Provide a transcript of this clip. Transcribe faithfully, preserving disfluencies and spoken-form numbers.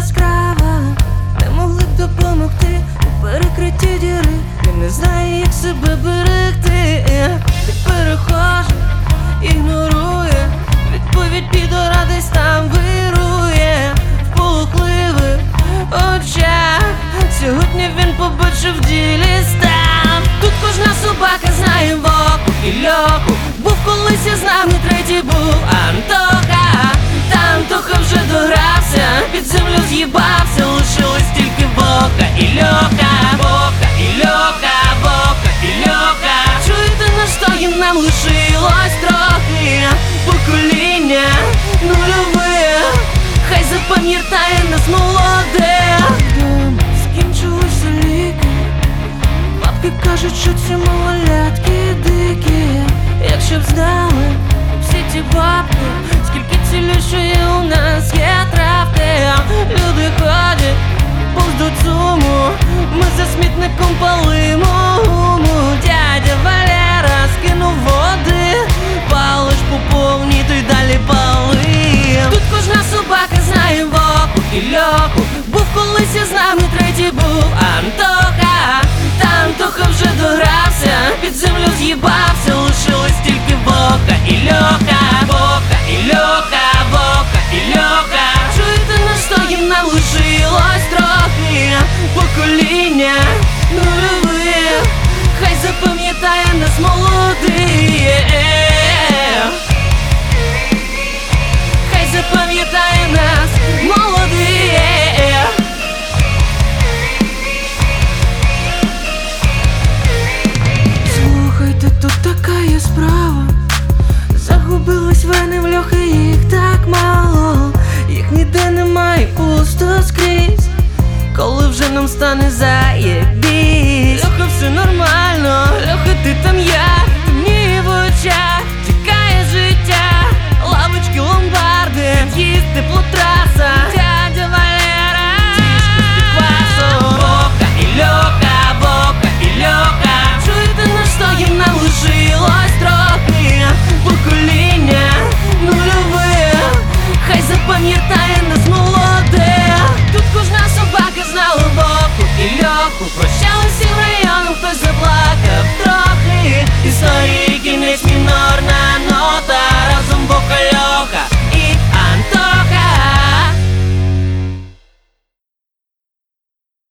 яскрава, не могли б допомогти у перекритті діри. Він не знає, як себе берегти. Ти перехожий, ігнорує відповідь, підора десь там вирує в полухливих очах. Сьогодні він побачив в ділі став. Тут кожна собака знає Воку і Льоху. Був колись із нами, третій був Антоха. Та Антоха вже догрався, під землю з'їбався. Лишилось тільки Вока і Льоха. Вока і Льоха, Вока і Льоха. Чуєте, на що їм нам лишилось трохи? Покоління нульове, хай запам'ятає нас молоде. Скінчилися ліки, бабки кажуть, що ці малолятки дикі. Якщо б знали всі ті бабки, скільки цілющої у нас є травки. Люди ходять повз до цуму, ми за смітником палимо гуму. Дядя Валера скинув води, палиш по повній, то й далі пали. Тут кожна собака знає Воку і Льоху. Був колись із нами, третій був Антоха. Та Антоха вже догрався, під землю з'їбався. Лишилось тільки Вока і Льоха. Вока і Льоха, Вока і Льоха. Чуєте, на що їм нам лишилось трохи? Покоління нульових, хай запам'ятає нас молодих. Хай запам'ятає нас молодих. Слухайте, тут така є справа. Загубились вени в Льохи, їх так мало. Їх ніде немає, пусто скрізь. Коли вже нам стане заєбісь. Льоха, все нормально, Льоха, ти там я.